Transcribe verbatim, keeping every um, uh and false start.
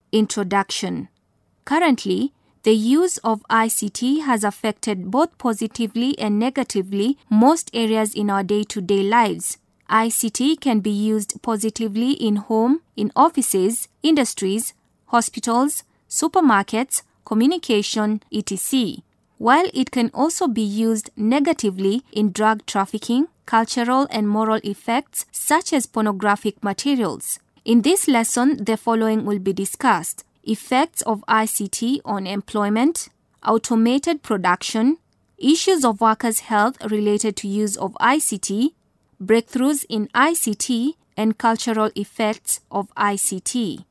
Introduction. Currently, the use of I C T has affected both positively and negatively most areas in our day-to-day lives. I C T can be used positively in home, in offices, industries, hospitals, supermarkets, communication, et cetera, while it can also be used negatively in drug trafficking, cultural and moral effects such as pornographic materials. In this lesson, the following will be discussed: effects of I C T on employment, automated production, issues of workers' health related to use of I C T, breakthroughs in I C T, and cultural effects of I C T.